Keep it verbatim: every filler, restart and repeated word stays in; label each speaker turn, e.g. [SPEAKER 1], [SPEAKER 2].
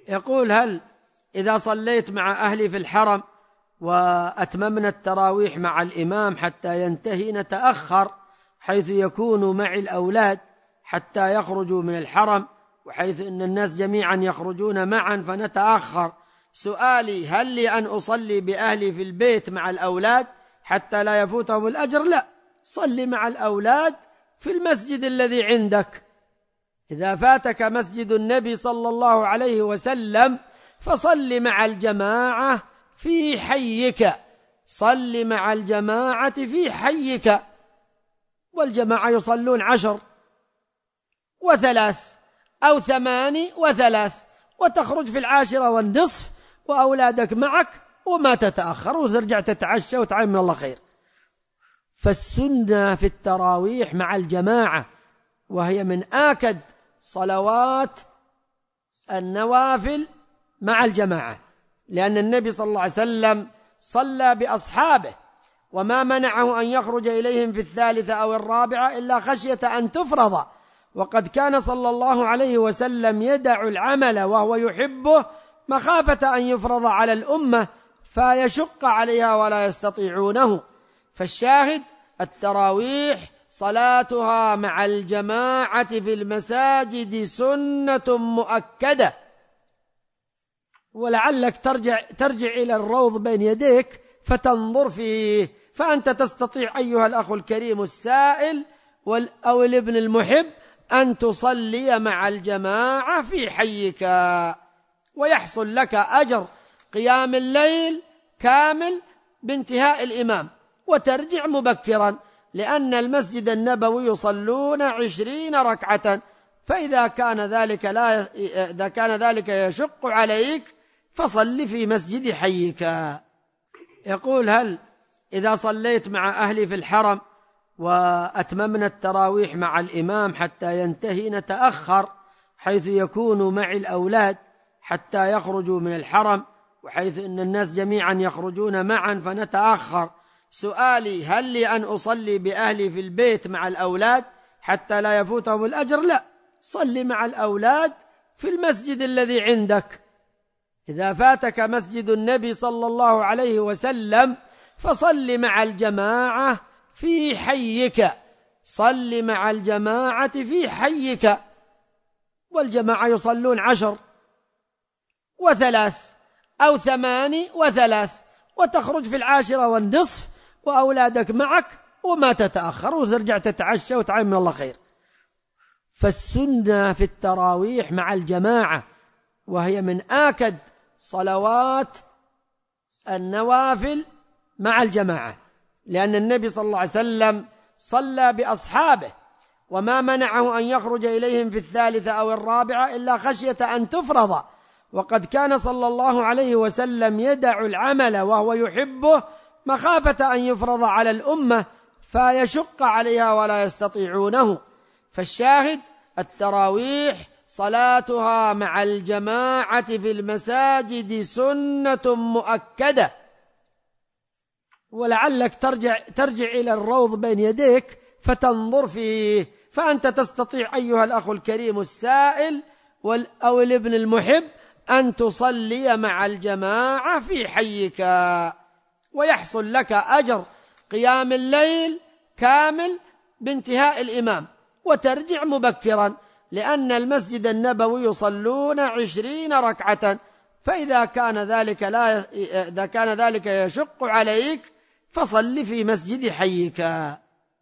[SPEAKER 1] يقول: هل إذا صليت مع أهلي في الحرم وأتممنا التراويح مع الإمام حتى ينتهي نتأخر حيث يكون معي الأولاد حتى يخرجوا من الحرم، وحيث أن الناس جميعا يخرجون معا فنتأخر؟ سؤالي: هل لي أن أصلي بأهلي في البيت مع الأولاد حتى لا يفوتهم الأجر؟ لا، صلي مع الأولاد في المسجد الذي عندك. إذا فاتك مسجد النبي صلى الله عليه وسلم فصل مع الجماعة في حيك، صل مع الجماعة في حيك، والجماعة يصلون عشر وثلاث أو ثماني وثلاث، وتخرج في العاشرة والنصف وأولادك معك وما تتأخر وترجع تتعشى وتعلم من الله خير. فالسنة في التراويح مع الجماعة، وهي من آكد صلوات النوافل مع الجماعة، لأن النبي صلى الله عليه وسلم صلى بأصحابه وما منعه أن يخرج إليهم في الثالثة أو الرابعة إلا خشية أن تفرض، وقد كان صلى الله عليه وسلم يدع العمل وهو يحبه مخافة أن يفرض على الأمة فيشق عليها ولا يستطيعونه. فالشاهد: التراويح صلاتها مع الجماعة في المساجد سنة مؤكدة. ولعلك ترجع, ترجع إلى الروض بين يديك فتنظر فيه، فأنت تستطيع أيها الأخ الكريم السائل أو الابن المحب أن تصلي مع الجماعة في حيك، ويحصل لك أجر قيام الليل كامل بانتهاء الإمام، وترجع مبكرا، لأن المسجد النبوي يصلون عشرين ركعة، فإذا كان ذلك لا إذا كان ذلك يشق عليك فصل في مسجد حيك. يقول: هل إذا صليت مع أهلي في الحرم وأتممنا التراويح مع الإمام حتى ينتهي نتأخر حيث يكون معي الأولاد حتى يخرجوا من الحرم، وحيث أن الناس جميعا يخرجون معا فنتأخر؟ سؤالي: هل لي أن أصلي بأهلي في البيت مع الأولاد حتى لا يفوتهم الأجر؟ لا، صلي مع الأولاد في المسجد الذي عندك. إذا فاتك مسجد النبي صلى الله عليه وسلم فصل مع الجماعة في حيك، صل مع الجماعة في حيك، والجماعة يصلون عشر وثلاث أو ثماني وثلاث، وتخرج في العاشرة والنصف وأولادك معك وما تتأخر وترجع تتعشى وتعلم من الله خير. فالسنة في التراويح مع الجماعة، وهي من آكد صلوات النوافل مع الجماعة، لأن النبي صلى الله عليه وسلم صلى بأصحابه وما منعه أن يخرج إليهم في الثالثة أو الرابعة إلا خشية أن تفرض، وقد كان صلى الله عليه وسلم يدع العمل وهو يحبه مخافة أن يفرض على الأمة فيشق عليها ولا يستطيعونه. فالشاهد: التراويح صلاتها مع الجماعة في المساجد سنة مؤكدة. ولعلك ترجع, ترجع إلى الروض بين يديك فتنظر فيه، فأنت تستطيع أيها الأخ الكريم السائل أو الابن المحب أن تصلي مع الجماعة في حيك، ويحصل لك أجر قيام الليل كامل بانتهاء الإمام، وترجع مبكرا، لأن المسجد النبوي يصلون عشرين ركعة، فإذا كان ذلك لا إذا كان ذلك يشق عليك فصل في مسجد حيك.